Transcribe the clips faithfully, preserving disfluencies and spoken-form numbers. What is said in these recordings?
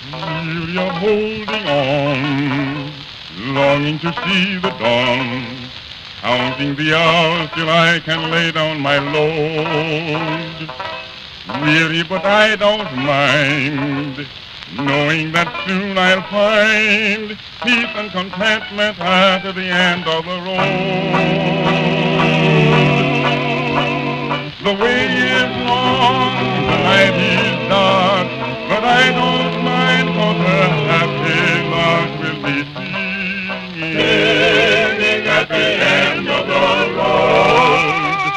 Feel you're holding on, longing to see the dawn, counting the hours till I can lay down my load. Weary, but I don't mind, knowing that soon I'll find peace and contentment at the end of the road. The way is long, the night is dark, but I don't mind, 'cause a happy lot will be singing, singing at the end of the road.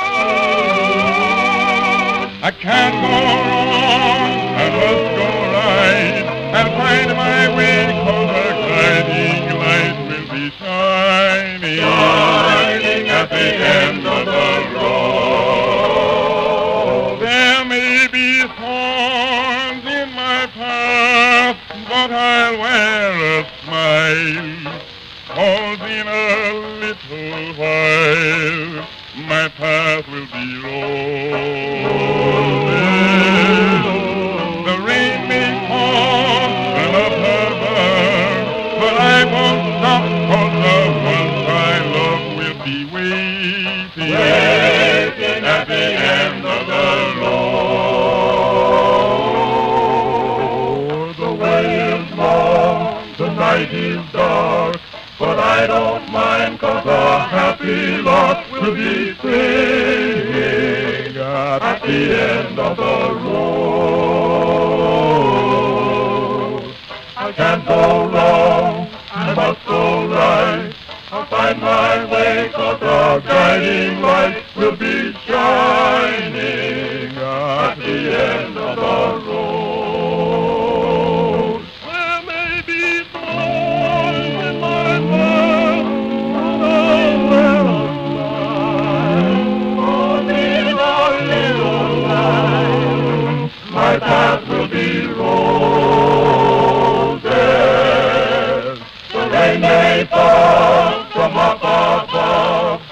I can't go wrong, I must go right, and find my way, 'cause a guiding light will be shining, shining at the end of the road. There may be thorns in my path, but I'll wear a smile, 'cause in a little while my path will be roses. The rain may fall and up above, but I won't stop, 'cause the ones I love will be waiting, waiting at the end of the road. The way is long, the night is dark, but I don't mind, 'cause a happy lot will be singing at the end of the road. I can't go wrong, I must go right, I'll find my way, 'cause a guiding light will be shining at the end of the road. There may be thorns in my path, but I'll wear a smile, 'cause in a little while my path will be roses. The rain may fall from up above,